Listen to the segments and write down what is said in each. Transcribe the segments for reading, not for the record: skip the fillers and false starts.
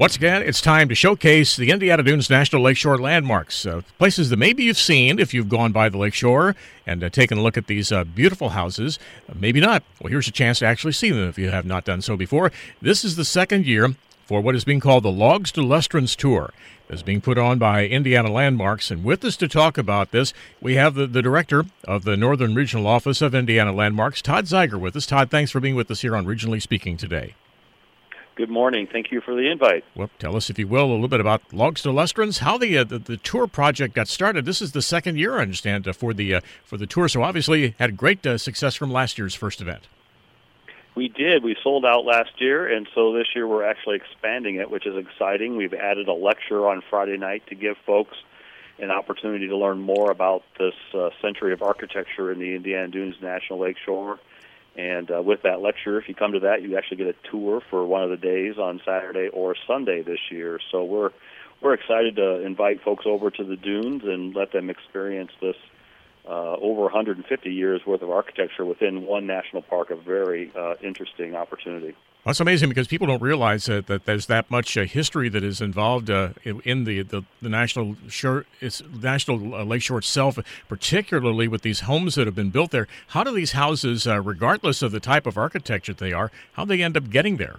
Once again, it's time to showcase the Indiana Dunes National Lakeshore landmarks, places that maybe you've seen if you've gone by the lakeshore and taken a look at these beautiful houses. Maybe not. Well, here's a chance to actually see them if you have not done so before. This is the second year for what is being called the Logs to Lustrons Tour. It's being put on by Indiana Landmarks, and with us to talk about this, we have the director of the Northern Regional Office of Indiana Landmarks, Todd Zeiger, with us. Todd, thanks for being with us here on Regionally Speaking today. Good morning. Thank you for the invite. Well, tell us, if you will, a little bit about Logs to Lustrons, how the tour project got started. This is the second year, I understand, for the tour, so obviously had great success from last year's first event. We did. We sold out last year, and so this year we're actually expanding it, which is exciting. We've added a lecture on Friday night to give folks an opportunity to learn more about this century of architecture in the Indiana Dunes National Lakeshore. And with that lecture, if you come to that, you actually get a tour for one of the days on Saturday or Sunday this year. So we're excited to invite folks over to the dunes and let them experience this over 150 years worth of architecture within one national park. A very interesting opportunity. That's amazing because people don't realize that there's that much history that is involved in the national lakeshore itself, particularly with these homes that have been built there. How do these houses, regardless of the type of architecture they are, how they end up getting there?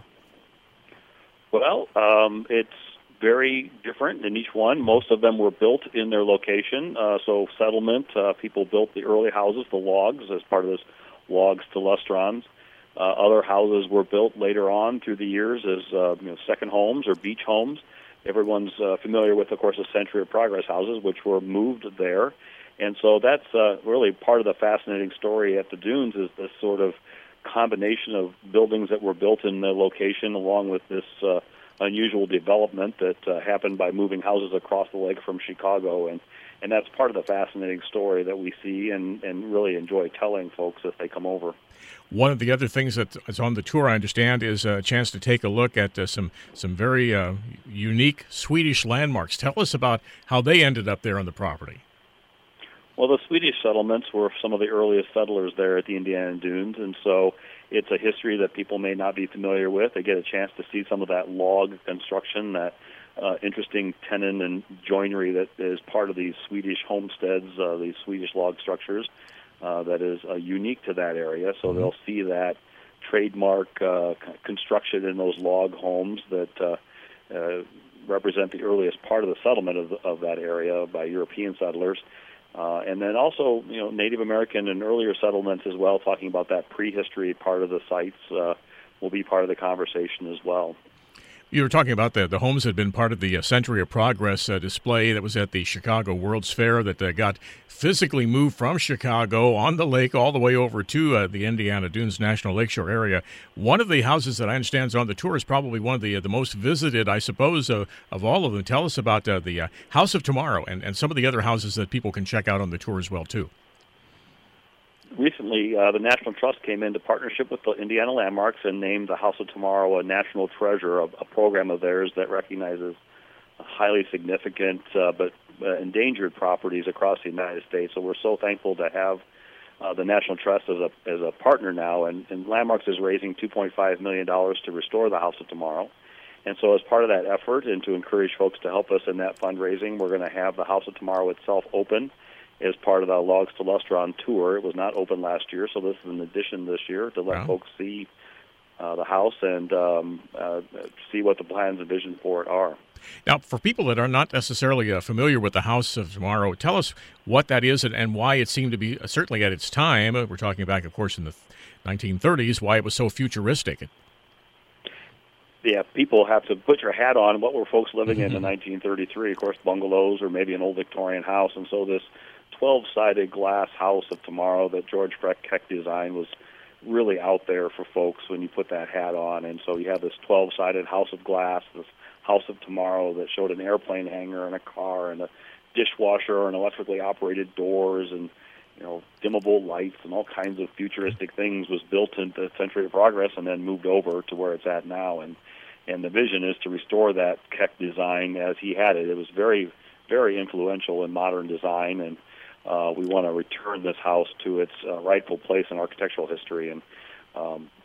Well, it's very different in each one. Most of them were built in their location. So settlement, people built the early houses, the logs, as part of this Logs to Lustrons. Other houses were built later on through the years as second homes or beach homes. Everyone's familiar with, of course, the Century of Progress houses, which were moved there. And so that's really part of the fascinating story at the dunes, is this sort of combination of buildings that were built in the location along with this unusual development that happened by moving houses across the lake from Chicago. And that's part of the fascinating story that we see and really enjoy telling folks as they come over. One of the other things that is on the tour, I understand, is a chance to take a look at some very unique Swedish landmarks. Tell us about how they ended up there on the property. Well, the Swedish settlements were some of the earliest settlers there at the Indiana Dunes, and so it's a history that people may not be familiar with. They get a chance to see some of that log construction, that interesting tenon and joinery that is part of these Swedish homesteads, these Swedish log structures. That is unique to that area, so they'll see that trademark construction in those log homes that represent the earliest part of the settlement of that area by European settlers. And then also, Native American and earlier settlements as well, talking about that prehistory part of the sites will be part of the conversation as well. You were talking about the homes that had been part of the Century of Progress display that was at the Chicago World's Fair that got physically moved from Chicago on the lake all the way over to the Indiana Dunes National Lakeshore area. One of the houses that I understand is on the tour is probably one of the most visited, I suppose, of all of them. Tell us about the House of Tomorrow and some of the other houses that people can check out on the tour as well, too. Recently, the National Trust came into partnership with the Indiana Landmarks and named the House of Tomorrow a national treasure, a program of theirs that recognizes highly significant but endangered properties across the United States. So we're so thankful to have the National Trust as a partner now, and Landmarks is raising $2.5 million to restore the House of Tomorrow. And so as part of that effort and to encourage folks to help us in that fundraising, we're going to have the House of Tomorrow itself open as part of the Logs to Lustron tour. It was not open last year, so this is an addition this year to let folks see the house and see what the plans and vision for it are. Now, for people that are not necessarily familiar with the House of Tomorrow, tell us what that is and why it seemed to be, certainly at its time, we're talking back, of course, in the 1930s, why it was so futuristic. Yeah, people have to put your hat on. What were folks living in 1933? Of course, bungalows or maybe an old Victorian house. And so this 12-sided glass House of Tomorrow that George Keck designed was really out there for folks when you put that hat on. And so you have this 12-sided house of glass, this House of Tomorrow that showed an airplane hangar and a car and a dishwasher and electrically operated doors and dimmable lights and all kinds of futuristic things was built into the Century of Progress and then moved over to where it's at now. And the vision is to restore that Keck design as he had it. It was very, very influential in modern design, and we want to return this house to its rightful place in architectural history. And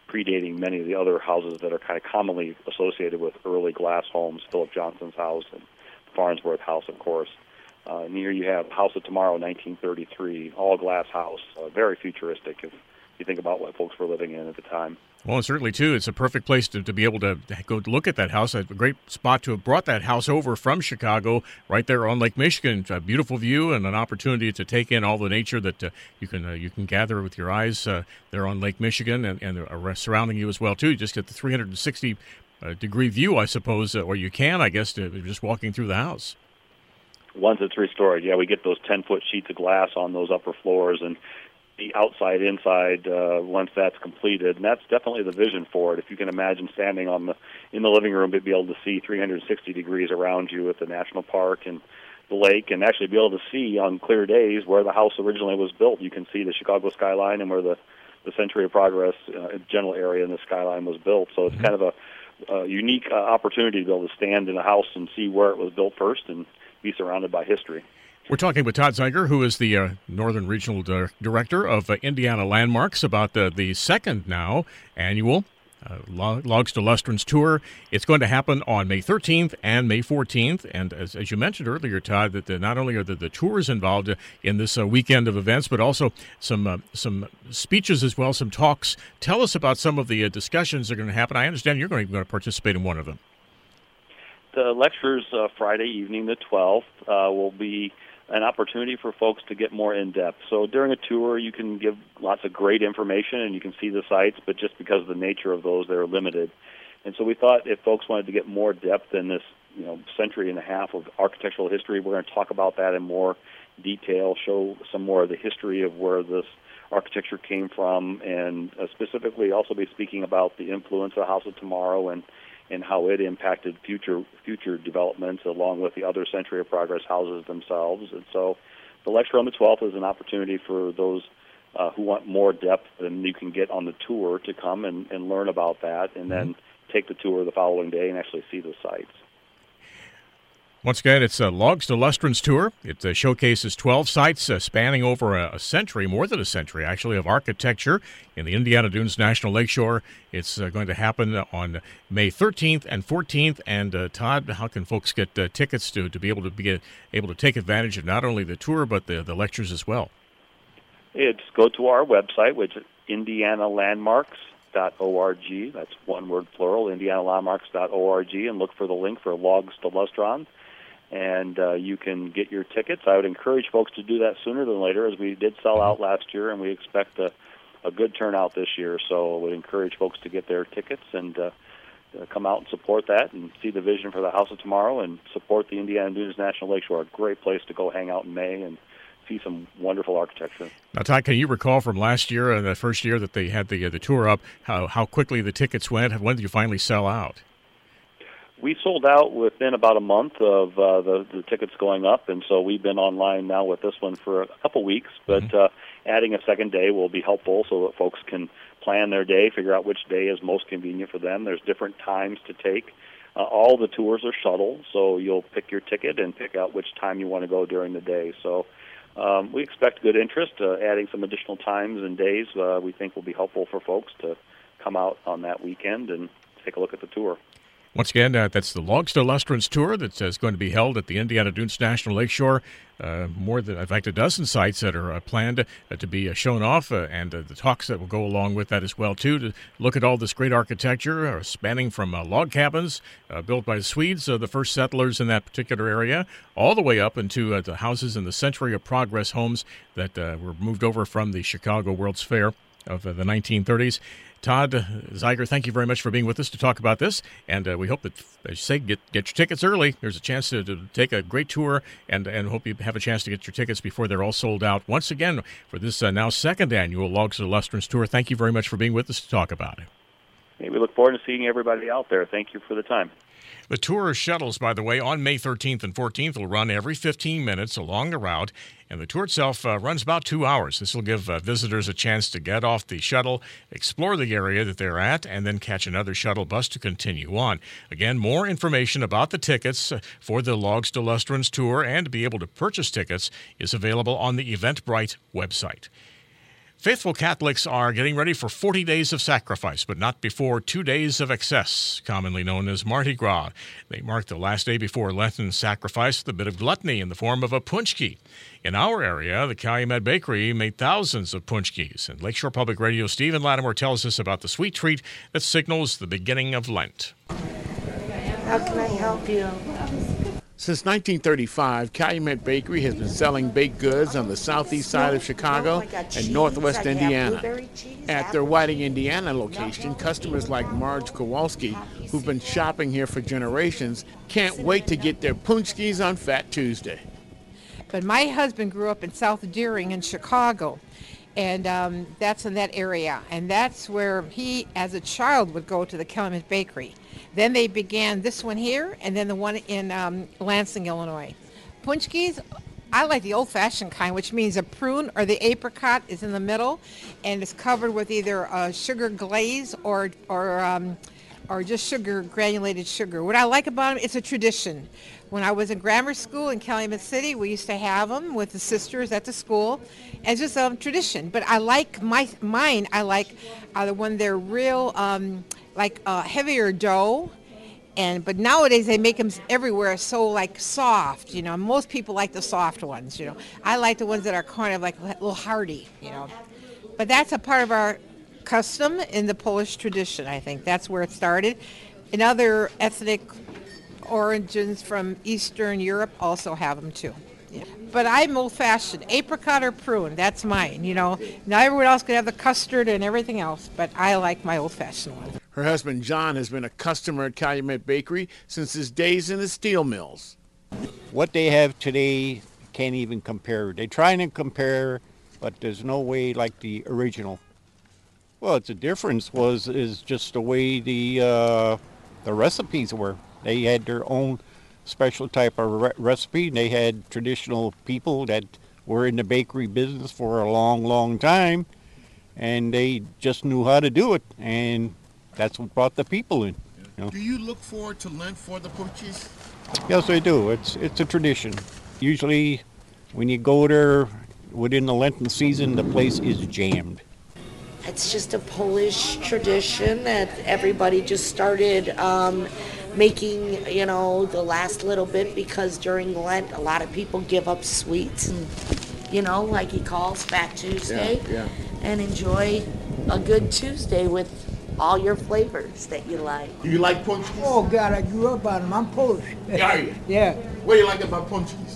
predating many of the other houses that are kind of commonly associated with early glass homes, Philip Johnson's house and Farnsworth house, of course. And here you have House of Tomorrow, 1933, all-glass house, very futuristic if you think about what folks were living in at the time. Well, and certainly, too, it's a perfect place to be able to go look at that house. A great spot to have brought that house over from Chicago, right there on Lake Michigan. A beautiful view and an opportunity to take in all the nature that you can gather with your eyes there on Lake Michigan and surrounding you as well, too. You just get the 360-degree view, I suppose, or you can, I guess, just walking through the house. Once it's restored, yeah, we get those 10-foot sheets of glass on those upper floors, and the outside, inside, once that's completed, and that's definitely the vision for it. If you can imagine standing in the living room, to be able to see 360 degrees around you at the national park and the lake, and actually be able to see on clear days where the house originally was built. You can see the Chicago skyline and where the Century of Progress general area in the skyline was built. So it's kind of a unique opportunity to be able to stand in a house and see where it was built first and be surrounded by history. We're talking with Todd Zeiger, who is the Northern Regional Director of Indiana Landmarks, about the second now annual Logs to Lustrons Tour. It's going to happen on May 13th and May 14th. And as you mentioned earlier, Todd, that not only are the tours involved in this weekend of events, but also some speeches as well, some talks. Tell us about some of the discussions that are going to happen. I understand you're going to participate in one of them. The lectures Friday evening, the 12th, will be an opportunity for folks to get more in-depth. So during a tour, you can give lots of great information and you can see the sites, but just because of the nature of those, they're limited. And so we thought if folks wanted to get more depth in this, century and a half of architectural history, we're going to talk about that in more detail, show some more of the history of where this architecture came from, and specifically also be speaking about the influence of the House of Tomorrow and how it impacted future developments along with the other Century of Progress houses themselves. And so the lecture on the 12th is an opportunity for those who want more depth than you can get on the tour to come and learn about that, and then take the tour the following day and actually see the sites. Once again, it's a Logs to Lustrons Tour. It showcases 12 sites spanning over a century, more than a century, actually, of architecture in the Indiana Dunes National Lakeshore. It's going to happen on May 13th and 14th. And, Todd, how can folks get tickets to be able to take advantage of not only the tour but the lectures as well? It's go to our website, which is indianalandmarks.org. That's one word plural, indianalandmarks.org, and look for the link for Logs to Lustrons. And you can get your tickets. I would encourage folks to do that sooner than later, as we did sell out last year, and we expect a good turnout this year. So I would encourage folks to get their tickets and come out and support that and see the vision for the House of Tomorrow and support the Indiana Dunes National Lakeshore, a great place to go hang out in May and see some wonderful architecture. Now, Todd, can you recall from last year, the first year that they had the tour up, how quickly the tickets went? When did you finally sell out? We sold out within about a month of the tickets going up, and so we've been online now with this one for a couple weeks, but adding a second day will be helpful so that folks can plan their day, figure out which day is most convenient for them. There's different times to take. All the tours are shuttle, so you'll pick your ticket and pick out which time you want to go during the day. So we expect good interest. Adding some additional times and days we think will be helpful for folks to come out on that weekend and take a look at the tour. Once again, that's the Logs to Lustrons Tour that's going to be held at the Indiana Dunes National Lakeshore. More than, in fact, a dozen sites that are planned to be shown off, and the talks that will go along with that as well, too, to look at all this great architecture spanning from log cabins built by the Swedes, the first settlers in that particular area, all the way up into the houses in the Century of Progress homes that were moved over from the Chicago World's Fair of the 1930s. Todd Zeiger, thank you very much for being with us to talk about this, and we hope that, as you say, get your tickets early. There's a chance to take a great tour, and hope you have a chance to get your tickets before they're all sold out. Once again, for this now second annual Logs to Lustrons Tour, thank you very much for being with us to talk about it. Hey, we look forward to seeing everybody out there. Thank you for the time. The tour shuttles, by the way, on May 13th and 14th will run every 15 minutes along the route, and the tour itself runs about 2 hours. This will give visitors a chance to get off the shuttle, explore the area that they're at, and then catch another shuttle bus to continue on. Again, more information about the tickets for the Logs to Lustrons Tour and to be able to purchase tickets is available on the Eventbrite website. Faithful Catholics are getting ready for 40 days of sacrifice, but not before 2 days of excess, commonly known as Mardi Gras. They mark the last day before Lenten sacrifice with a bit of gluttony in the form of a punchki. In our area, the Calumet Bakery made thousands of punchkis, and Lakeshore Public Radio Stephen Lattimore tells us about the sweet treat that signals the beginning of Lent. How can I help you? Since 1935, Calumet Bakery has been selling baked goods on the southeast side of Chicago and northwest Indiana. At their Whiting, Indiana location, customers like Marge Kowalski, who've been shopping here for generations, can't wait to get their punchkis on Fat Tuesday. But my husband grew up in South Deering in Chicago, and that's in that area. And that's where he, as a child, would go to the Calumet Bakery. Then they began this one here, and then the one in Lansing, Illinois. Punchkis, I like the old-fashioned kind, which means a prune or the apricot is in the middle, and it's covered with either sugar glaze or just sugar, granulated sugar. What I like about them, it's a tradition. When I was in grammar school in Calumet City, we used to have them with the sisters at the school. It's just a tradition. But I like mine. I like the one they're real, heavier dough. But nowadays they make them everywhere so like soft. You know, most people like the soft ones. You know, I like the ones that are kind of like a little hearty. You know, but that's a part of our custom in the Polish tradition. I think that's where it started. And other ethnic origins from Eastern Europe also have them too. Yeah. But I'm old-fashioned. Apricot or prune, that's mine, you know. Now everyone else could have the custard and everything else, but I like my old-fashioned one. Her husband John has been a customer at Calumet Bakery since his days in the steel mills. What they have today can't even compare. They try and compare, but there's no way like the original. Well, the difference is just the way the recipes were. They had their own special type of recipe. They had traditional people that were in the bakery business for a long, long time, and they just knew how to do it, and that's what brought the people in. You know? Do you look forward to Lent for the punchies? Yes, I do. It's a tradition. Usually, when you go there within the Lenten season, the place is jammed. It's just a Polish tradition that everybody just started making, you know, the last little bit, because during Lent a lot of people give up sweets and, you know, like he calls Fat Tuesday, and enjoy a good Tuesday with all your flavors that you like. Do you like punchies? Oh God, I grew up on them. I'm Polish. Are you? Yeah. What do you like about punchies?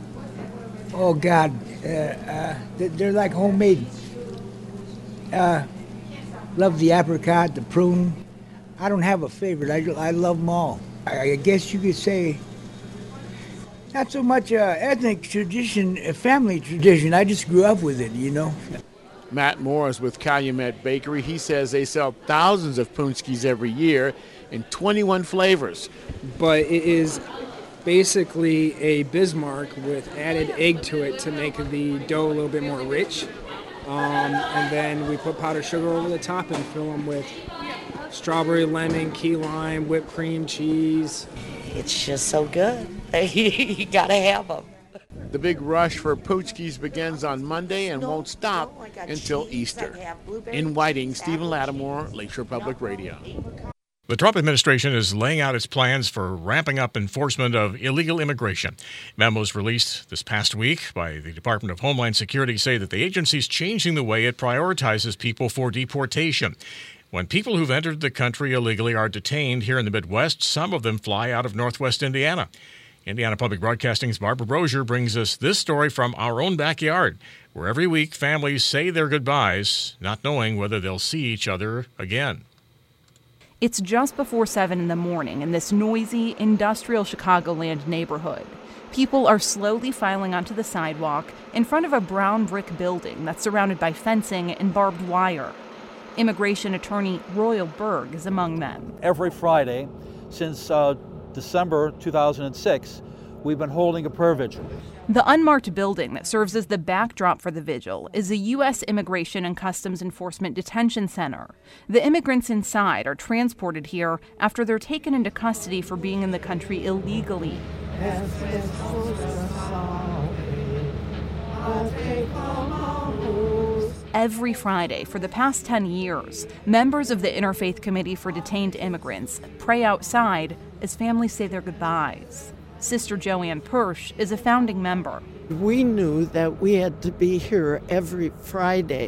Oh God, they're like homemade. Love the apricot, the prune. I don't have a favorite. I love them all. I guess you could say not so much ethnic tradition, family tradition. I just grew up with it, you know. Matt Moore is with Calumet Bakery. He says they sell thousands of punchkis every year in 21 flavors. But it is basically a Bismarck with added egg to it to make the dough a little bit more rich. And then we put powdered sugar over the top and fill them with strawberry, lemon, key lime, whipped cream, cheese. It's just so good. You gotta have them. The big rush for punchkis begins on Monday and won't stop until Easter. In Whiting, Stephen Lattimore, Lakeshore Public Radio. The Trump administration is laying out its plans for ramping up enforcement of illegal immigration. Memos released this past week by the Department of Homeland Security say that the agency is changing the way it prioritizes people for deportation. When people who've entered the country illegally are detained here in the Midwest, some of them fly out of northwest Indiana. Indiana Public Broadcasting's Barbara Brosier brings us this story from our own backyard, where every week families say their goodbyes, not knowing whether they'll see each other again. It's just before 7 in the morning in this noisy, industrial Chicagoland neighborhood. People are slowly filing onto the sidewalk in front of a brown brick building that's surrounded by fencing and barbed wire. Immigration attorney Royal Berg is among them. Every Friday since December 2006, we've been holding a prayer vigil. The unmarked building that serves as the backdrop for the vigil is a U.S. Immigration and Customs Enforcement Detention Center. The immigrants inside are transported here after they're taken into custody for being in the country illegally. every Friday for the past 10 years, members of the Interfaith Committee for Detained Immigrants pray outside as families say their goodbyes. Sister Joanne Persh is a founding member. We knew that we had to be here every Friday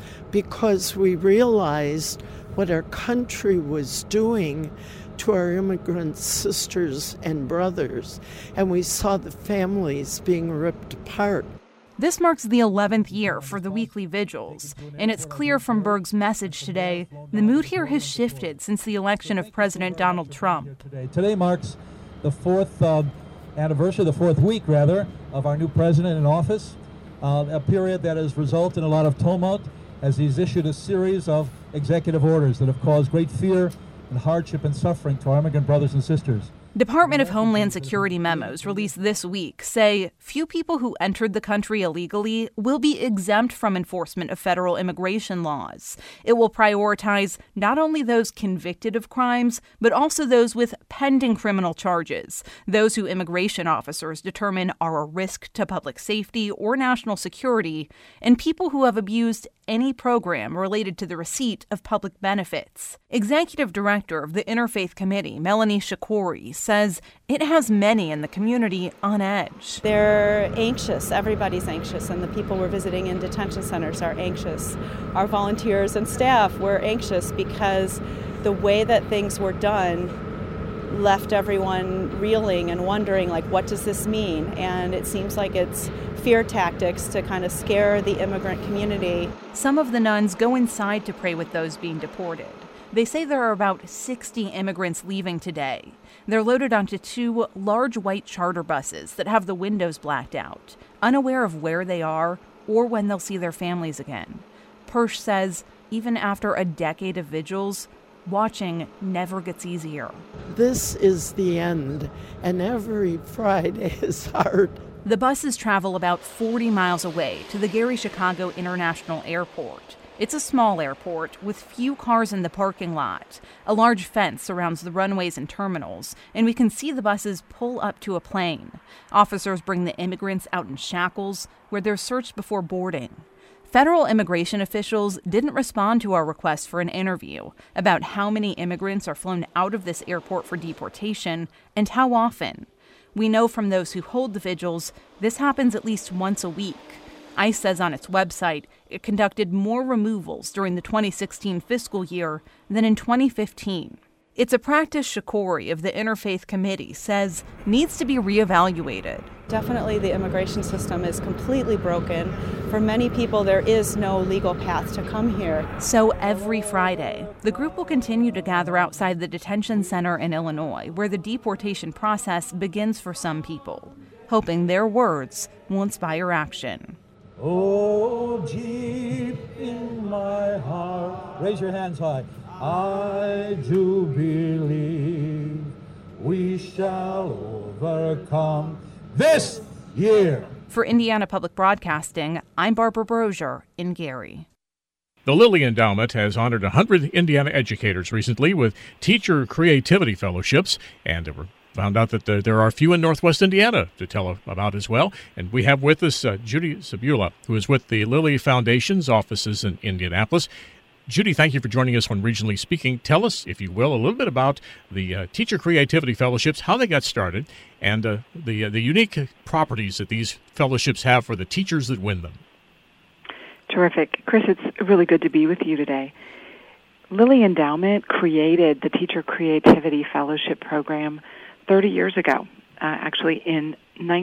because we realized what our country was doing to our immigrant sisters and brothers, and we saw the families being ripped apart. This marks the 11th year for the weekly vigils, and it's clear from Berg's message today, the mood here has shifted since the election of President Donald Trump. Today marks the fourth anniversary, the fourth week, rather, of our new president in office, a period that has resulted in a lot of tumult as he's issued a series of executive orders that have caused great fear and hardship and suffering to our immigrant brothers and sisters. Department of Homeland Security memos released this week say few people who entered the country illegally will be exempt from enforcement of federal immigration laws. It will prioritize not only those convicted of crimes, but also those with pending criminal charges, those who immigration officers determine are a risk to public safety or national security, and people who have abused any program related to the receipt of public benefits. Executive Director of the Interfaith Committee, Melanie Shakori, says it has many in the community on edge. They're anxious. Everybody's anxious, and the people we're visiting in detention centers are anxious. Our volunteers and staff were anxious because the way that things were done left everyone reeling and wondering, like, what does this mean? And it seems like it's fear tactics to kind of scare the immigrant community. Some of the nuns go inside to pray with those being deported. They say there are about 60 immigrants leaving today. They're loaded onto 2 large white charter buses that have the windows blacked out, unaware of where they are or when they'll see their families again. Persh says even after a decade of vigils, watching never gets easier. This is the end, and every Friday is hard. The buses travel about 40 miles away to the Gary-Chicago International Airport. It's a small airport with few cars in the parking lot. A large fence surrounds the runways and terminals, and we can see the buses pull up to a plane. Officers bring the immigrants out in shackles, where they're searched before boarding. Federal immigration officials didn't respond to our request for an interview about how many immigrants are flown out of this airport for deportation and how often. We know from those who hold the vigils, this happens at least once a week. ICE says on its website it conducted more removals during the 2016 fiscal year than in 2015. It's a practice Shakori of the Interfaith Committee says needs to be reevaluated. Definitely the immigration system is completely broken. For many people, there is no legal path to come here. So every Friday, the group will continue to gather outside the detention center in Illinois, where the deportation process begins for some people, hoping their words will inspire action. Oh, deep in my heart, raise your hands high. I do believe we shall overcome this year. For Indiana Public Broadcasting, I'm Barbara Brosier in Gary. The Lilly Endowment has honored 100 Indiana educators recently with Teacher Creativity Fellowships, and found out that there are a few in Northwest Indiana to tell about as well. And we have with us Judy Sabula, who is with the Lilly Foundation's offices in Indianapolis. Judy, thank you for joining us on Regionally Speaking. Tell us, if you will, a little bit about the Teacher Creativity Fellowships, how they got started, and the unique properties that these fellowships have for the teachers that win them. Terrific. Chris, it's really good to be with you today. Lilly Endowment created the Teacher Creativity Fellowship Program 30 years ago, actually in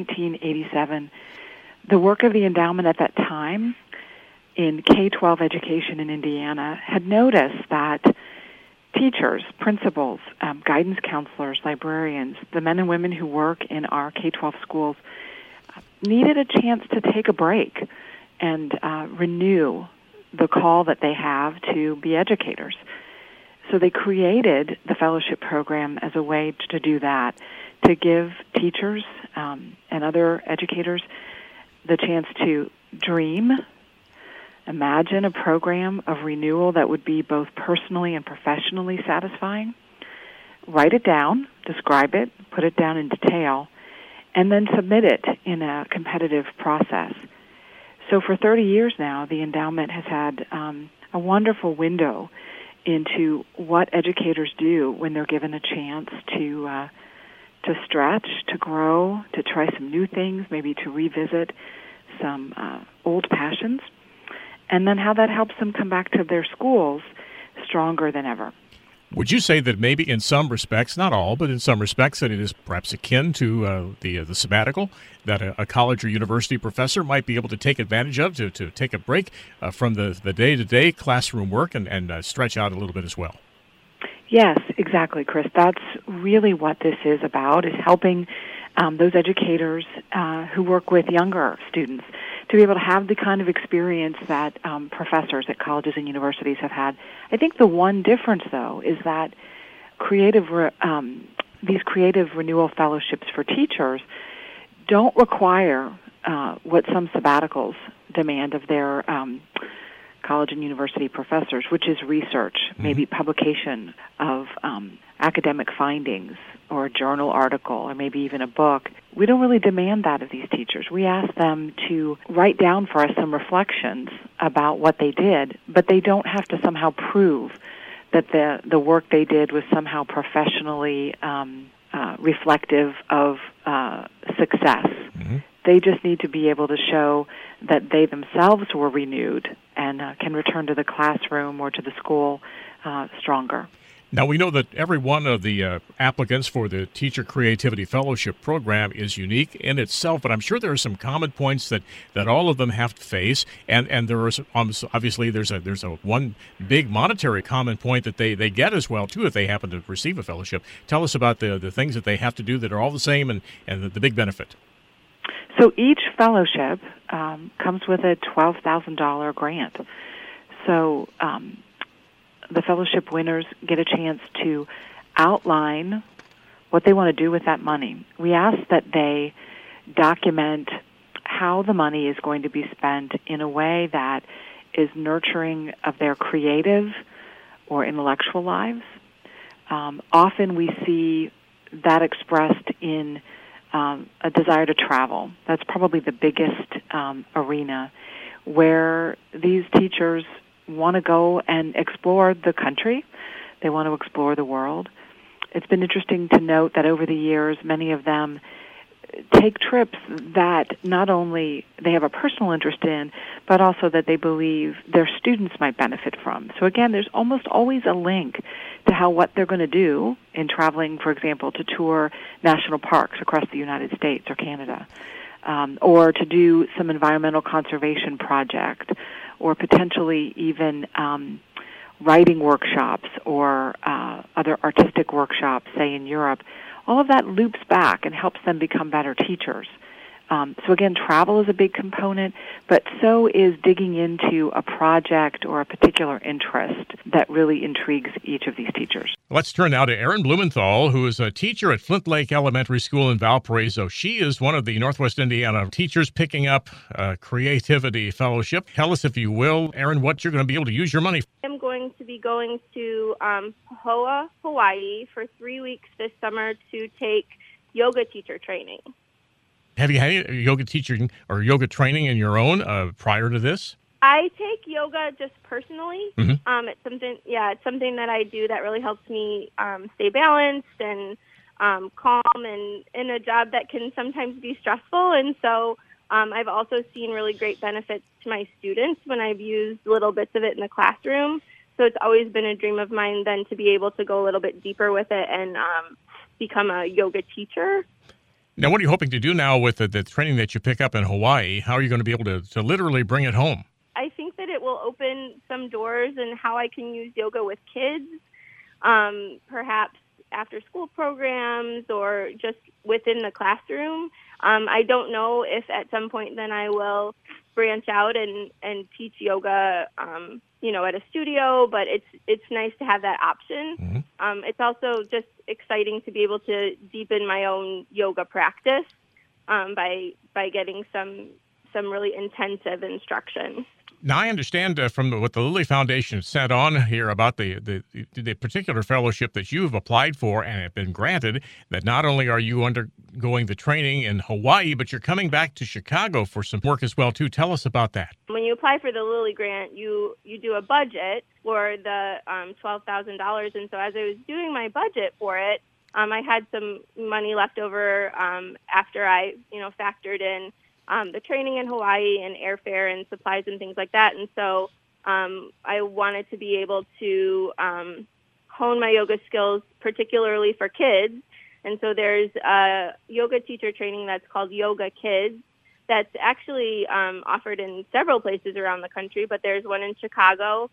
1987. The work of the endowment at that time in K-12 education in Indiana had noticed that teachers, principals, guidance counselors, librarians, the men and women who work in our K-12 schools needed a chance to take a break and renew the call that they have to be educators. So they created the fellowship program as a way to do that, to give teachers and other educators the chance to dream, imagine a program of renewal that would be both personally and professionally satisfying, write it down, describe it, put it down in detail, and then submit it in a competitive process. So for 30 years now, the endowment has had a wonderful window into what educators do when they're given a chance to stretch, to grow, to try some new things, maybe to revisit some old passions, and then how that helps them come back to their schools stronger than ever. Would you say that maybe in some respects, not all, but in some respects, that it is perhaps akin to the sabbatical, that a college or university professor might be able to take advantage of to take a break from the day-to-day classroom work and stretch out a little bit as well? Yes, exactly, Chris. That's really what this is about, is helping those educators who work with younger students to be able to have the kind of experience that professors at colleges and universities have had. I think the one difference, though, is that these creative renewal fellowships for teachers don't require what some sabbaticals demand of their college and university professors, which is research, maybe publication of academic findings or a journal article or maybe even a book. We don't really demand that of these teachers. We ask them to write down for us some reflections about what they did, but they don't have to somehow prove that the work they did was somehow professionally reflective of success. They just need to be able to show that they themselves were renewed and can return to the classroom or to the school stronger. Now, we know that every one of the applicants for the Teacher Creativity Fellowship program is unique in itself, but I'm sure there are some common points that all of them have to face, and there is obviously there's a one big monetary common point that they get as well, too, if they happen to receive a fellowship. Tell us about the things that they have to do that are all the same and the big benefit. So each fellowship comes with a $12,000 grant. So the fellowship winners get a chance to outline what they want to do with that money. We ask that they document how the money is going to be spent in a way that is nurturing of their creative or intellectual lives. Often we see that expressed in a desire to travel. That's probably the biggest arena where these teachers want to go and explore the country. They want to explore the world. It's been interesting to note that over the years, many of them take trips that not only they have a personal interest in, but also that they believe their students might benefit from. So again, there's almost always a link to what they're going to do in traveling, for example, to tour national parks across the United States or Canada, or to do some environmental conservation project, or potentially even writing workshops or other artistic workshops, say in Europe. All of that loops back and helps them become better teachers. So again, travel is a big component, but so is digging into a project or a particular interest that really intrigues each of these teachers. Let's turn now to Erin Blumenthal, who is a teacher at Flint Lake Elementary School in Valparaiso. She is one of the Northwest Indiana teachers picking up a Creativity Fellowship. Tell us, if you will, Erin, what you're going to be able to use your money for. I'm going to be going to Pahoa, Hawaii for 3 weeks this summer to take yoga teacher training. Have you had yoga teaching or yoga training in your own prior to this? I take yoga just personally. Mm-hmm. It's something that I do that really helps me stay balanced and calm and in a job that can sometimes be stressful. And so I've also seen really great benefits to my students when I've used little bits of it in the classroom. So it's always been a dream of mine then to be able to go a little bit deeper with it and become a yoga teacher. Now, what are you hoping to do now with the training that you pick up in Hawaii? How are you going to be able to literally bring it home? I think that it will open some doors in how I can use yoga with kids, perhaps after-school programs or just within the classroom. I don't know if at some point then I will branch out and teach yoga, at a studio, but it's nice to have that option. Mm-hmm. It's also just exciting to be able to deepen my own yoga practice by getting some some really intensive instruction. Now, I understand from what the Lilly Foundation sent on here about the particular fellowship that you've applied for and have been granted, that not only are you undergoing the training in Hawaii, but you're coming back to Chicago for some work as well, too. Tell us about that. When you apply for the Lilly grant, you do a budget for the $12,000. And so as I was doing my budget for it, I had some money left over after I, factored in the training in Hawaii and airfare and supplies and things like that. And so I wanted to be able to hone my yoga skills, particularly for kids. And so there's a yoga teacher training that's called Yoga Kids that's actually offered in several places around the country, but there's one in Chicago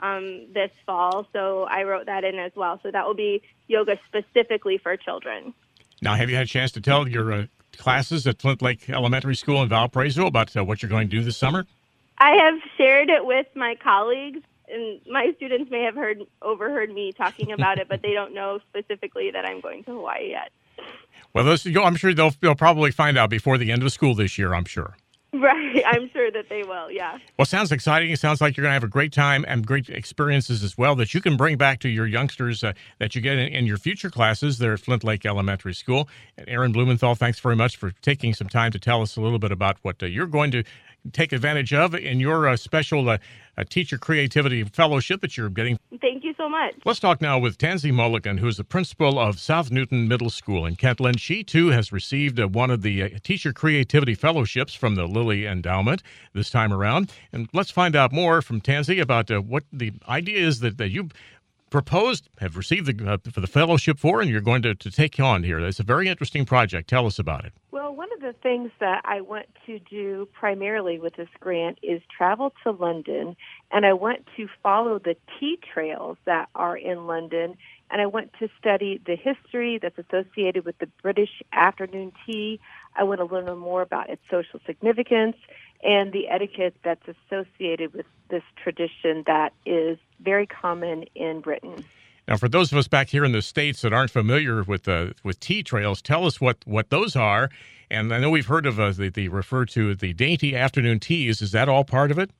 this fall. So I wrote that in as well. So that will be yoga specifically for children. Now, have you had a chance to tell your classes at Flint Lake Elementary School in Valparaiso about what you're going to do this summer? I have shared it with my colleagues, and my students may have overheard me talking about it, but they don't know specifically that I'm going to Hawaii yet. Well, I'm sure they'll probably find out before the end of school this year, I'm sure. Right. I'm sure that they will, yeah. Well, sounds exciting. It sounds like you're going to have a great time and great experiences as well that you can bring back to your youngsters that you get in your future classes there at Flint Lake Elementary School. And Aaron Blumenthal, thanks very much for taking some time to tell us a little bit about what you're going to take advantage of in your special Teacher Creativity Fellowship that you're getting. Thank you so much. Let's talk now with Tansy Mulligan, who's the principal of South Newton Middle School in Kentland. She, too, has received one of the Teacher Creativity Fellowships from the Lilly Endowment this time around. And let's find out more from Tansy about what the idea is that you proposed, have received for the fellowship for, and you're going to take on here. It's a very interesting project. Tell us about it. Well, one of the things that I want to do primarily with this grant is travel to London, and I want to follow the tea trails that are in London, and I want to study the history that's associated with the British afternoon tea. I want to learn more about its social significance and the etiquette that's associated with this tradition that is very common in Britain. Now, for those of us back here in the States that aren't familiar with tea trails, tell us what those are. And I know we've heard of the referred to the dainty afternoon teas. Is that all part of it?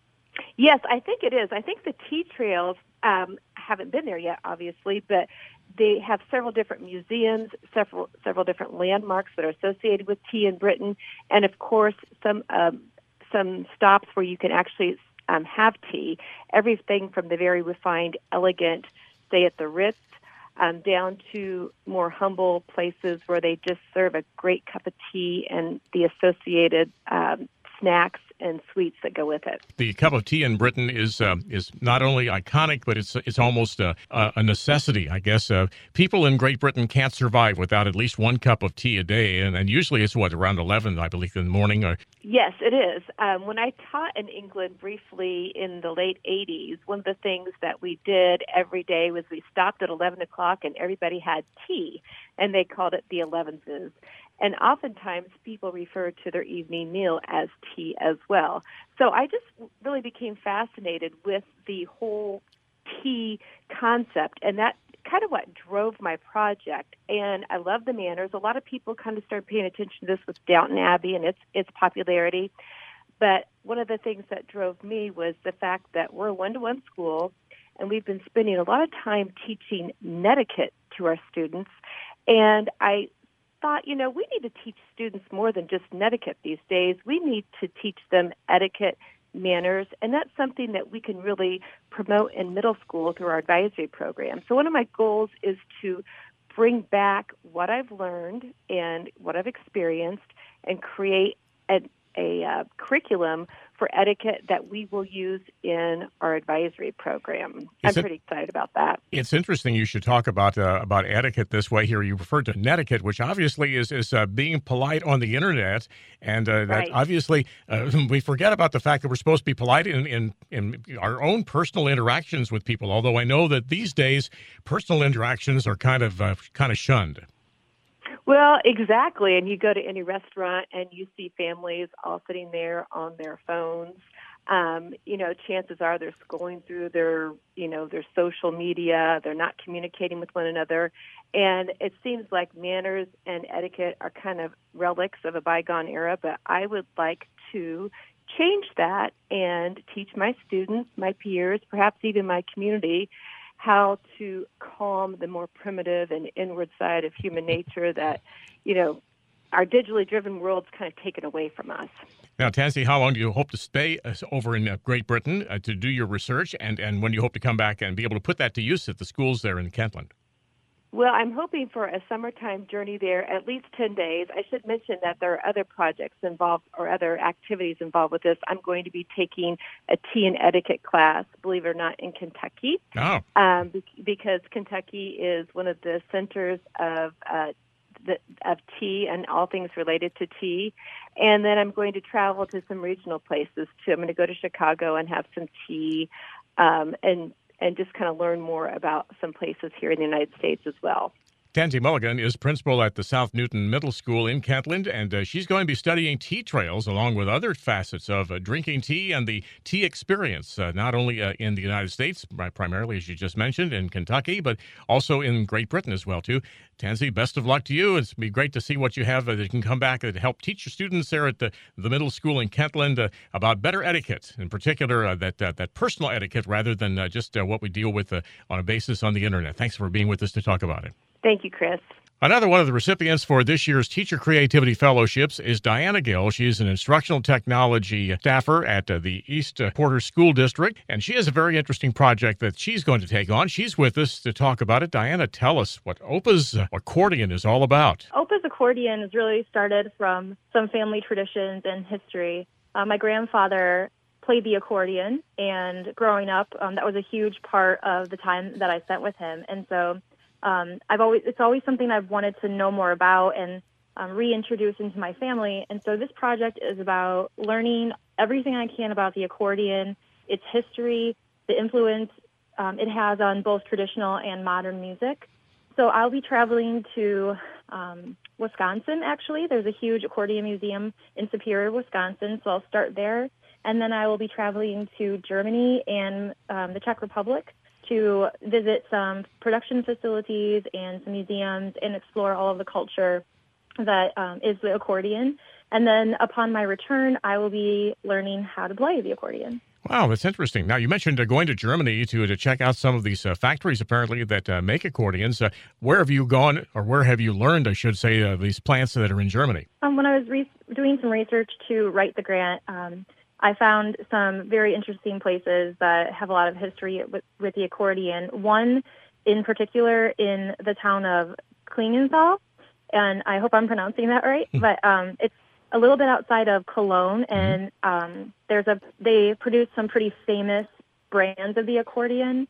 Yes, I think it is. I think the tea trails haven't been there yet, obviously, but they have several different museums, several different landmarks that are associated with tea in Britain, and of course some stops where you can actually have tea. Everything from the very refined, elegant, stay at the Ritz, down to more humble places where they just serve a great cup of tea and the associated snacks and sweets that go with it. The cup of tea in Britain is not only iconic, but it's almost a necessity, I guess. People in Great Britain can't survive without at least one cup of tea a day, and usually it's around 11, I believe, in the morning. Yes, it is. When I taught in England briefly in the late 80s, one of the things that we did every day was we stopped at 11 o'clock and everybody had tea, and they called it the 11s. And oftentimes people refer to their evening meal as tea as well. So I just really became fascinated with the whole tea concept, and that kind of what drove my project. And I love the manners. A lot of people kind of started paying attention to this with Downton Abbey and its popularity. But one of the things that drove me was the fact that we're a one-to-one school, and we've been spending a lot of time teaching netiquette to our students. And I thought, we need to teach students more than just netiquette these days. We need to teach them etiquette, manners, and that's something that we can really promote in middle school through our advisory program. So one of my goals is to bring back what I've learned and what I've experienced and create a curriculum for etiquette that we will use in our advisory program. I'm pretty excited about that. It's interesting you should talk about etiquette this way here. You referred to netiquette, which obviously is being polite on the internet, and that obviously we forget about the fact that we're supposed to be polite in our own personal interactions with people, although I know that these days personal interactions are kind of shunned. Well, exactly. And you go to any restaurant and you see families all sitting there on their phones. chances are they're scrolling through their social media. They're not communicating with one another. And it seems like manners and etiquette are kind of relics of a bygone era, but I would like to change that and teach my students, my peers, perhaps even my community, how to calm the more primitive and inward side of human nature that, our digitally driven world's kind of taken away from us. Now, Tansy, how long do you hope to stay over in Great Britain to do your research, and when do you hope to come back and be able to put that to use at the schools there in Kentland? Well, I'm hoping for a summertime journey there, at least 10 days. I should mention that there are other projects involved or other activities involved with this. I'm going to be taking a tea and etiquette class, believe it or not, in Kentucky. Oh. Because Kentucky is one of the centers of tea and all things related to tea. And then I'm going to travel to some regional places, too. I'm going to go to Chicago and have some tea and just kind of learn more about some places here in the United States as well. Tansy Mulligan is principal at the South Newton Middle School in Kentland, and she's going to be studying tea trails along with other facets of drinking tea and the tea experience, not only in the United States, primarily, as you just mentioned, in Kentucky, but also in Great Britain as well, too. Tansy, best of luck to you. It's be great to see what you have that you can come back and help teach your students there at the middle school in Kentland about better etiquette, in particular that personal etiquette rather than just what we deal with on a basis on the Internet. Thanks for being with us to talk about it. Thank you, Chris. Another one of the recipients for this year's Teacher Creativity Fellowships is Diana Gill. She's an instructional technology staffer at the East Porter School District, and she has a very interesting project that she's going to take on. She's with us to talk about it. Diana, tell us what OPA's accordion is all about. OPA's accordion is really started from some family traditions and history. My grandfather played the accordion, and growing up, that was a huge part of the time that I spent with him. And so it's always something I've wanted to know more about and reintroduce into my family. And so this project is about learning everything I can about the accordion, its history, the influence it has on both traditional and modern music. So I'll be traveling to Wisconsin, actually. There's a huge accordion museum in Superior, Wisconsin, so I'll start there. And then I will be traveling to Germany and the Czech Republic to visit some production facilities and some museums and explore all of the culture that is the accordion. And then upon my return, I will be learning how to play the accordion. Wow, that's interesting. Now, you mentioned going to Germany to check out some of these factories, apparently, that make accordions. Where have you gone, or where have you learned, I should say, these plants that are in Germany? When I was doing some research to write the grant, I found some very interesting places that have a lot of history with the accordion. One in particular in the town of Klingenthal, and I hope I'm pronouncing that right, but it's a little bit outside of Cologne, and they produce some pretty famous brands of the accordion.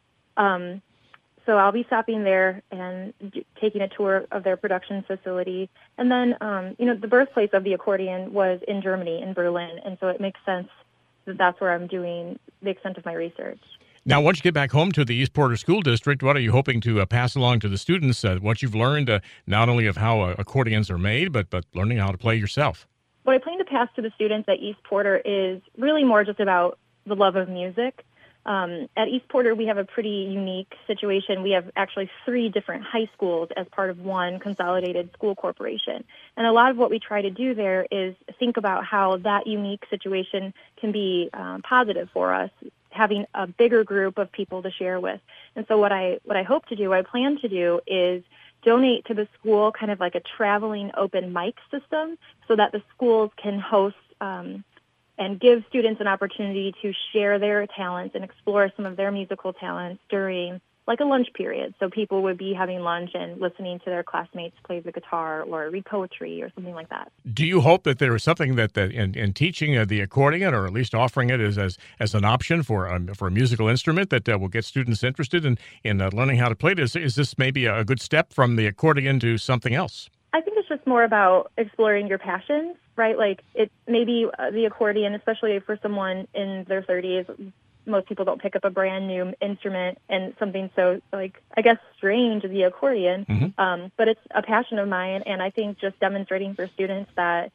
So I'll be stopping there and taking a tour of their production facility. And then, the birthplace of the accordion was in Germany, in Berlin, and so it makes sense that that's where I'm doing the extent of my research. Now, once you get back home to the East Porter School District, what are you hoping to pass along to the students, what you've learned, not only of how accordions are made, but learning how to play yourself? What I plan to pass to the students at East Porter is really more just about the love of music. At East Porter, we have a pretty unique situation. We have actually 3 different high schools as part of one consolidated school corporation. And a lot of what we try to do there is think about how that unique situation can be positive for us, having a bigger group of people to share with. And so what I hope to do, what I plan to do, is donate to the school kind of like a traveling open mic system so that the schools can host and give students an opportunity to share their talents and explore some of their musical talents during like a lunch period. So people would be having lunch and listening to their classmates play the guitar or read poetry or something like that. Do you hope that there is something that in teaching the accordion, or at least offering it as an option for a musical instrument that will get students interested in learning how to play it? Is this maybe a good step from the accordion to something else? I think it's just more about exploring your passions, right? Like it maybe the accordion, especially for someone in their 30s, most people don't pick up a brand new instrument, and something so, like, I guess, strange as the accordion. Mm-hmm. But it's a passion of mine, and I think just demonstrating for students that,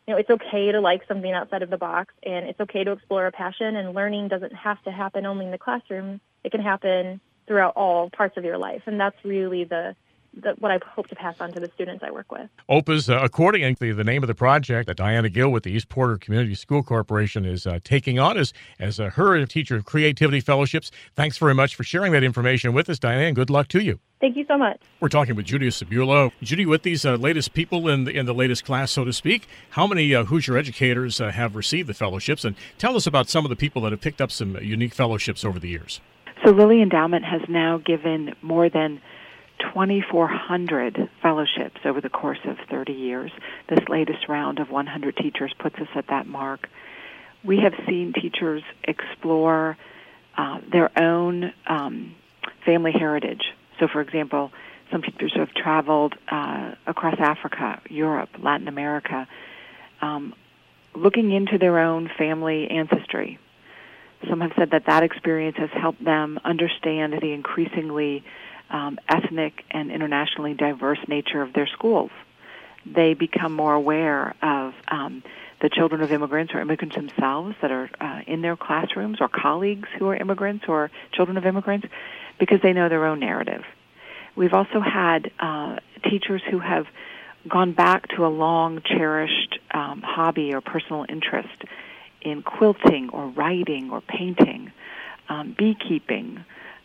it's okay to like something outside of the box, and it's okay to explore a passion, and learning doesn't have to happen only in the classroom. It can happen throughout all parts of your life, and that's really what I hope to pass on to the students I work with. OPA's Accordion, the name of the project that Diana Gill with the East Porter Community School Corporation is taking on as her Teacher Creativity Fellowships. Thanks very much for sharing that information with us, Diana, and good luck to you. Thank you so much. We're talking with Judy Cebulo. Judy, with these latest people in the latest class, so to speak, how many Hoosier educators have received the fellowships? And tell us about some of the people that have picked up some unique fellowships over the years. So Lilly Endowment has now given more than 2,400 fellowships over the course of 30 years. This latest round of 100 teachers puts us at that mark. We have seen teachers explore their own family heritage. So, for example, some teachers have traveled across Africa, Europe, Latin America, looking into their own family ancestry. Some have said that experience has helped them understand the increasingly ethnic and internationally diverse nature of their schools. They become more aware of the children of immigrants or immigrants themselves that are in their classrooms, or colleagues who are immigrants or children of immigrants, because they know their own narrative. We've also had teachers who have gone back to a long cherished hobby or personal interest in quilting or writing or painting, beekeeping,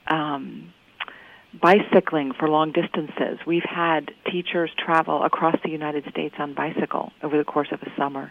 bicycling for long distances. We've had teachers travel across the United States on bicycle over the course of a summer,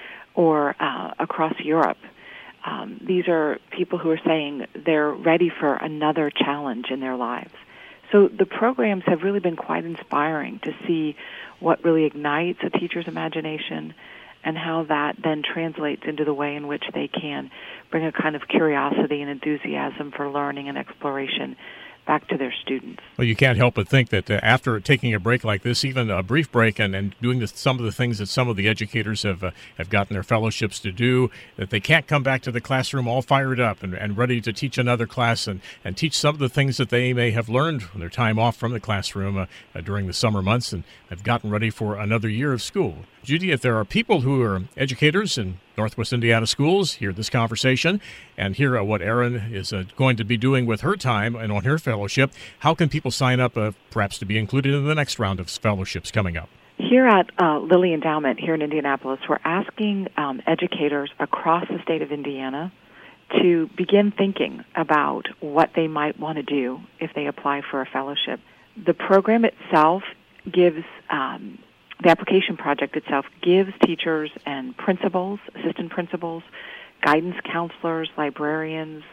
or across Europe. These are people who are saying they're ready for another challenge in their lives. So the programs have really been quite inspiring to see what really ignites a teacher's imagination and how that then translates into the way in which they can bring a kind of curiosity and enthusiasm for learning and exploration back to their students. Well, you can't help but think that after taking a break like this, even a brief break, and doing some of the things that some of the educators have gotten their fellowships to do, that they can't come back to the classroom all fired up and ready to teach another class and teach some of the things that they may have learned in their time off from the classroom during the summer months, and have gotten ready for another year of school. Judy, if there are people who are educators in Northwest Indiana schools, hear this conversation and hear what Erin is going to be doing with her time and on her fellowship, how can people sign up perhaps to be included in the next round of fellowships coming up? Here at Lilly Endowment here in Indianapolis, we're asking educators across the state of Indiana to begin thinking about what they might want to do if they apply for a fellowship. The program itself gives the application project itself gives teachers and principals, assistant principals, guidance counselors, librarians,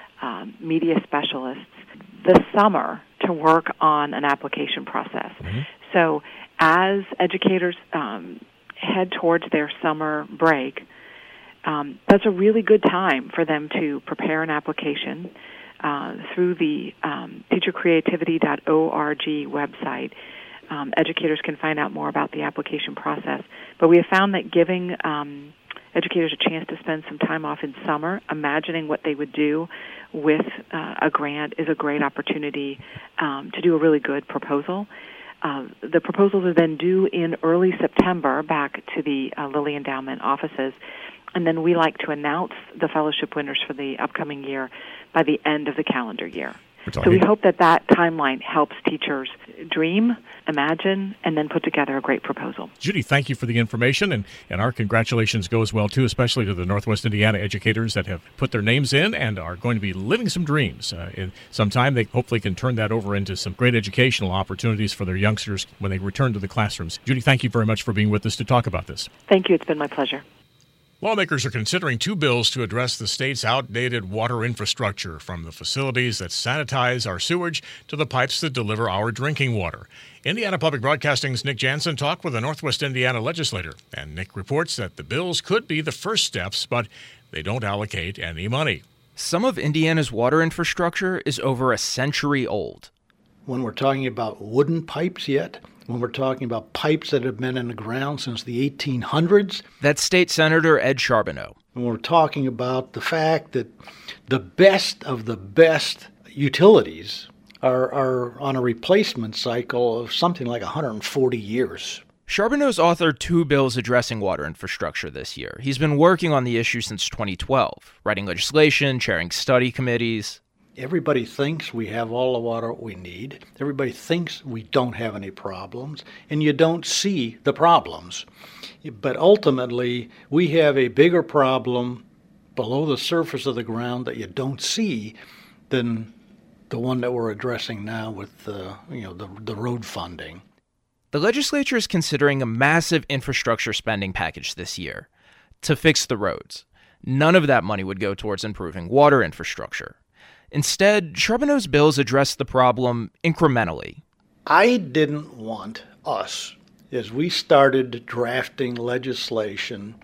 media specialists the summer to work on an application process. Mm-hmm. So as educators head towards their summer break, that's a really good time for them to prepare an application through the teachercreativity.org website. Educators can find out more about the application process. But we have found that giving educators a chance to spend some time off in summer, imagining what they would do with a grant, is a great opportunity to do a really good proposal. The proposals are then due in early September back to the Lilly Endowment offices, and then we like to announce the fellowship winners for the upcoming year by the end of the calendar year. So we hope that timeline helps teachers dream, imagine, and then put together a great proposal. Judy, thank you for the information, and our congratulations go as well, too, especially to the Northwest Indiana educators that have put their names in and are going to be living some dreams. In some time, they hopefully can turn that over into some great educational opportunities for their youngsters when they return to the classrooms. Judy, thank you very much for being with us to talk about this. Thank you. It's been my pleasure. Lawmakers are considering two bills to address the state's outdated water infrastructure, from the facilities that sanitize our sewage to the pipes that deliver our drinking water. Indiana Public Broadcasting's Nick Jansen talked with a Northwest Indiana legislator, and Nick reports that the bills could be the first steps, but they don't allocate any money. Some of Indiana's water infrastructure is over a century old. When we're talking about wooden pipes yet, when we're talking about pipes that have been in the ground since the 1800s. That's State Senator Ed Charbonneau. When we're talking about the fact that the best of the best utilities are on a replacement cycle of something like 140 years. Charbonneau's authored 2 bills addressing water infrastructure this year. He's been working on the issue since 2012, writing legislation, chairing study committees. Everybody thinks we have all the water we need. Everybody thinks we don't have any problems, and you don't see the problems. But ultimately, we have a bigger problem below the surface of the ground that you don't see than the one that we're addressing now with the road funding. The legislature is considering a massive infrastructure spending package this year to fix the roads. None of that money would go towards improving water infrastructure. Instead, Charbonneau's bills address the problem incrementally. I didn't want us, as we started drafting legislation,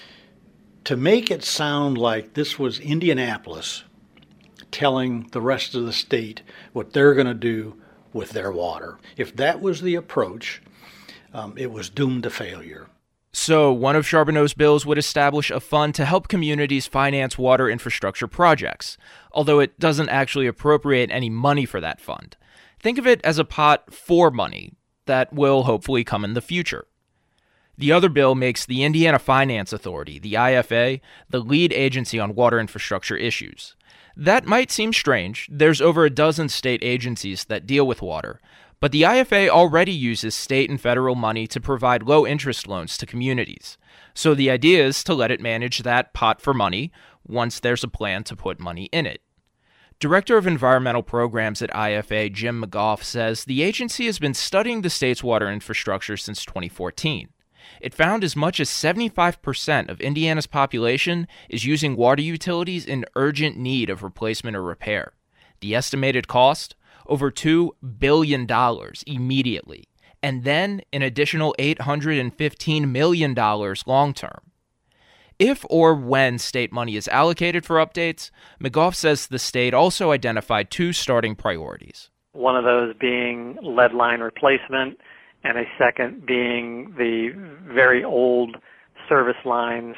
to make it sound like this was Indianapolis telling the rest of the state what they're going to do with their water. If that was the approach, it was doomed to failure. So one of Charbonneau's bills would establish a fund to help communities finance water infrastructure projects, although it doesn't actually appropriate any money for that fund. Think of it as a pot for money that will hopefully come in the future. The other bill makes the Indiana Finance Authority, the IFA, the lead agency on water infrastructure issues. That might seem strange. There's over a dozen state agencies that deal with water, but the IFA already uses state and federal money to provide low-interest loans to communities. So the idea is to let it manage that pot for money once there's a plan to put money in it. Director of Environmental Programs at IFA, Jim McGough, says the agency has been studying the state's water infrastructure since 2014. It found as much as 75% of Indiana's population is using water utilities in urgent need of replacement or repair. The estimated cost? Over $2 billion immediately, and then an additional $815 million long-term. If or when state money is allocated for updates, McGough says the state also identified 2 starting priorities. One of those being lead line replacement, and a second being the very old service lines,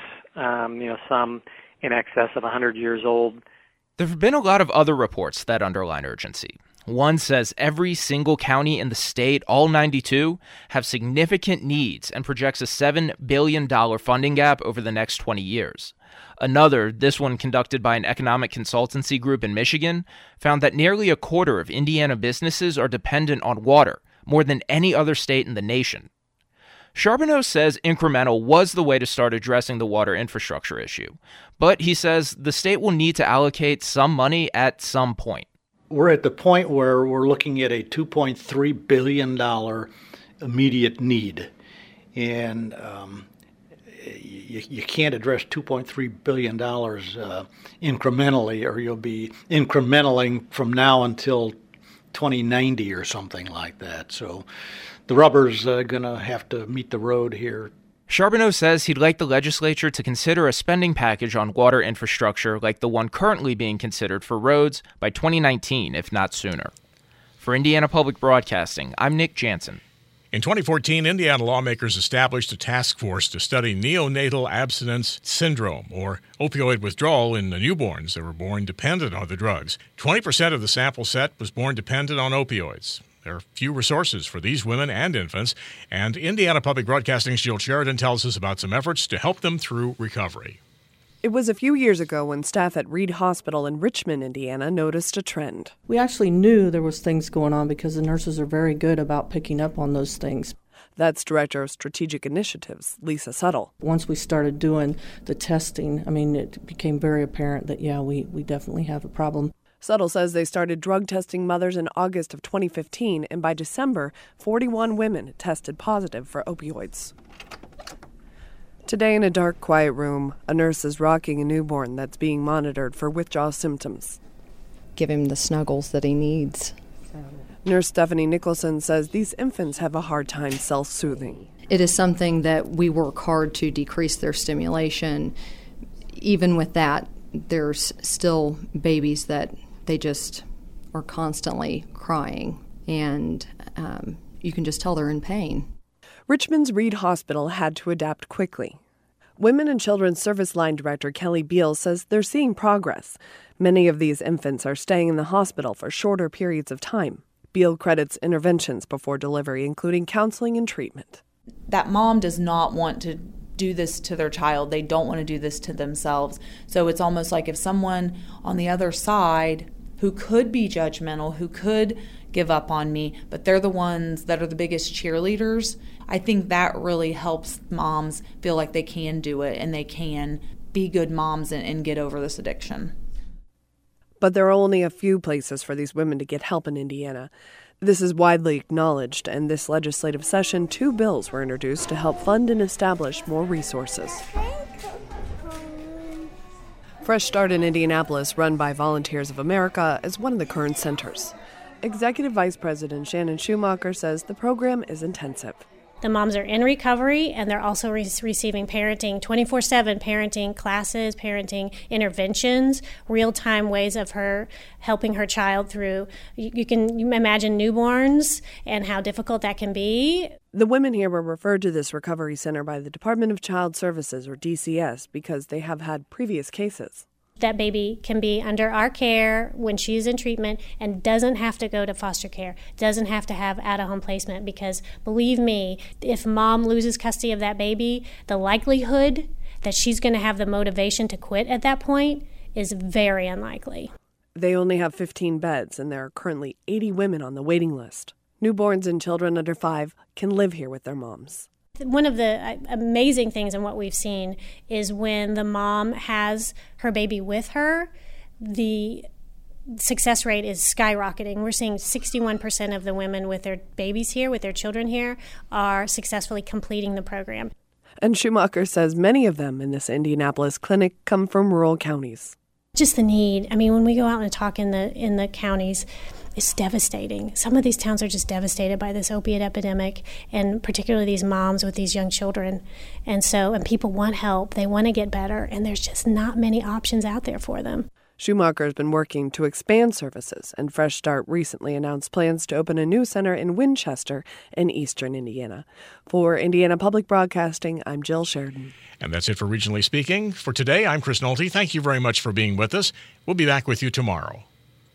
some in excess of 100 years old. There have been a lot of other reports that underline urgency. One says every single county in the state, all 92, have significant needs and projects a $7 billion funding gap over the next 20 years. Another, this one conducted by an economic consultancy group in Michigan, found that nearly a quarter of Indiana businesses are dependent on water, more than any other state in the nation. Charbonneau says incremental was the way to start addressing the water infrastructure issue, but he says the state will need to allocate some money at some point. We're at the point where we're looking at a $2.3 billion immediate need, and you can't address $2.3 billion incrementally, or you'll be incrementing from now until 2090 or something like that. So the rubber's going to have to meet the road here. Charbonneau says he'd like the legislature to consider a spending package on water infrastructure like the one currently being considered for roads by 2019, if not sooner. For Indiana Public Broadcasting, I'm Nick Jansen. In 2014, Indiana lawmakers established a task force to study neonatal abstinence syndrome, or opioid withdrawal, in the newborns that were born dependent on the drugs. 20% of the sample set was born dependent on opioids. There are few resources for these women and infants, and Indiana Public Broadcasting's Jill Sheridan tells us about some efforts to help them through recovery. It was a few years ago when staff at Reed Hospital in Richmond, Indiana, noticed a trend. We actually knew there was things going on because the nurses are very good about picking up on those things. That's Director of Strategic Initiatives, Lisa Suttle. Once we started doing the testing, it became very apparent that, we definitely have a problem. Suttle says they started drug testing mothers in August of 2015, and by December, 41 women tested positive for opioids. Today in a dark, quiet room, a nurse is rocking a newborn that's being monitored for withdrawal symptoms. Give him the snuggles that he needs. Nurse Stephanie Nicholson says these infants have a hard time self-soothing. It is something that we work hard to decrease their stimulation. Even with that, there's still babies that they just are constantly crying, and you can just tell they're in pain. Richmond's Reed Hospital had to adapt quickly. Women and Children's Service Line Director Kelly Beal says they're seeing progress. Many of these infants are staying in the hospital for shorter periods of time. Beal credits interventions before delivery, including counseling and treatment. that mom does not want to do this to their child. They don't want to do this to themselves. So it's almost like if someone on the other side who could be judgmental, who could give up on me, but they're the ones that are the biggest cheerleaders, I think that really helps moms feel like they can do it and they can be good moms and get over this addiction. But there are only a few places for these women to get help in Indiana. This is widely acknowledged, and this legislative session, 2 bills were introduced to help fund and establish more resources. Fresh Start in Indianapolis, run by Volunteers of America, is one of the current centers. Executive Vice President Shannon Schumacher says the program is intensive. The moms are in recovery, and they're also receiving parenting, 24/7 parenting classes, parenting interventions, real-time ways of her helping her child through. You can imagine newborns and how difficult that can be. The women here were referred to this recovery center by the Department of Child Services, or DCS, because they have had previous cases. That baby can be under our care when she's in treatment and doesn't have to go to foster care, doesn't have to have out-of-home placement, because believe me, if mom loses custody of that baby, the likelihood that she's going to have the motivation to quit at that point is very unlikely. They only have 15 beds, and there are currently 80 women on the waiting list. Newborns and children under 5 can live here with their moms. One of the amazing things in what we've seen is when the mom has her baby with her, the success rate is skyrocketing. We're seeing 61% of the women with their babies here, with their children here, are successfully completing the program. And Schumacher says many of them in this Indianapolis clinic come from rural counties. Just the need. I mean, when we go out and talk in the counties, it's devastating. Some of these towns are just devastated by this opiate epidemic, and particularly these moms with these young children. And people want help. They want to get better, and there's just not many options out there for them. Schumacher has been working to expand services, and Fresh Start recently announced plans to open a new center in Winchester in eastern Indiana. For Indiana Public Broadcasting, I'm Jill Sheridan. And that's it for Regionally Speaking. For today, I'm Chris Nolte. Thank you very much for being with us. We'll be back with you tomorrow.